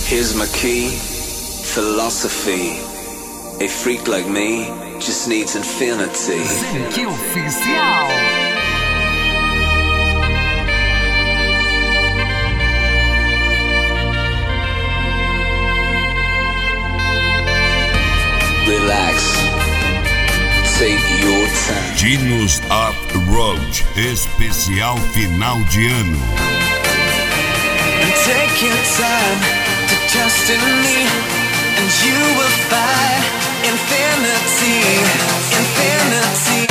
Here's my key, philosophy. A freak like me just needs infinity. Zenki Oficial. Relax, take your time. Dinos Up Road, especial final de ano. Take your time to trust in me, and you will find infinity, infinity.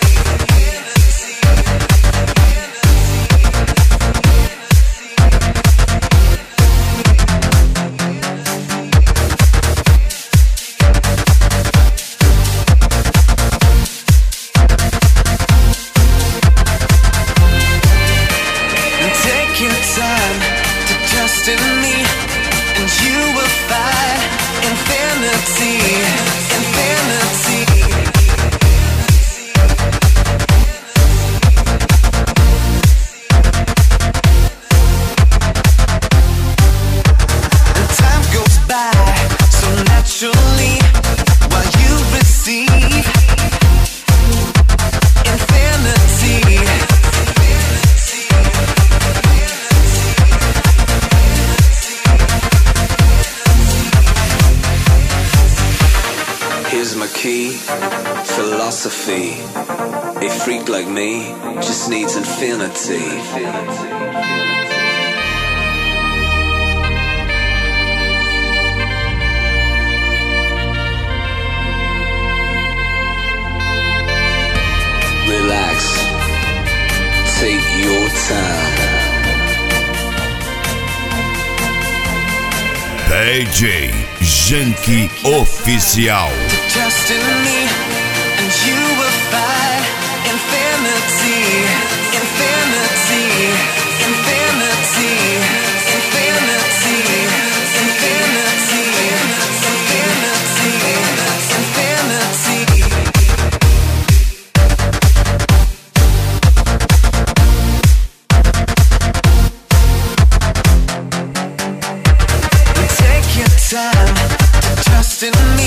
Take your time to trust in me, and you will find infinity, infinity. And time goes by so naturally while you receive infinity. Here's my key, philosophy. A freak like me just needs infinity. Relax, take your time. DJ Zenki Oficial. Trust in me, and you will find infinity, infinity, infinity, infinity, infinity, infinity, infinity. Take your time to trust in me.